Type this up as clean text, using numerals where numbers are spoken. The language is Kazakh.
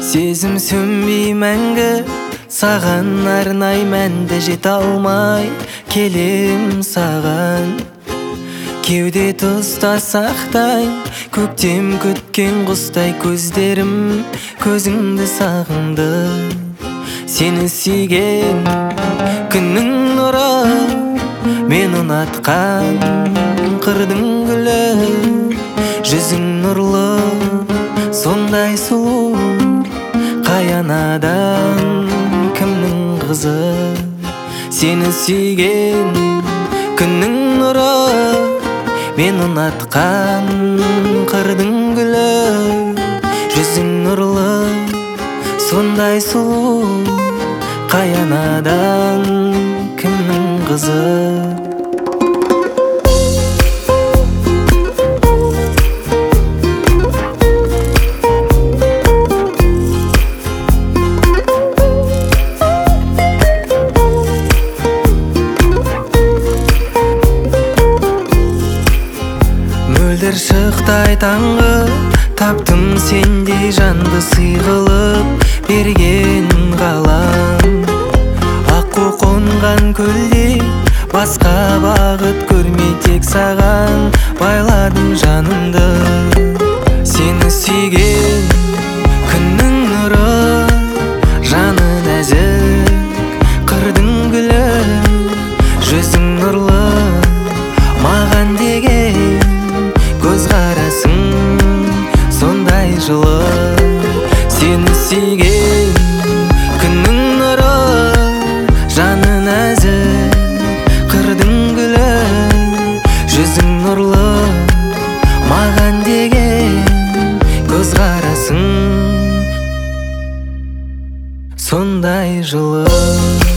Сезім сөнбей мәңгі, саған арнай мәнді жете алмай келем саған. Кеуде тұста сақтайын, көктем күткен құстай көздерім көзіңді сағынды. Сені сүйген күннің нұры, мен ұнатқан қырдың гүлі. Жүзің нұрлы, сондай сұлу, қаянадан кімнің қызы. Сені сүйген күннің нұры, мен ұнатқан қырдың гүлі. Жүзің нұрлы, сондай сұлу, қаянадан кімнің қызы. Мөлдір шықтай таңғы, таптым сендей жанды сыйғылып берген ғалам. Аққу қонған көлде басқа бағыт көрмей тек саған байладым жанымды. Сені сүйген күннің нұры, жаны нәзік қырдың гүлі. Жүзің нұрлы, маған деген көзқарасың сондай жылы. Сені сүйген күннің нұры, жаны нәзік қырдың гүлі. Жүзің нұрлы, маған деген көзқарасың сондай жылы.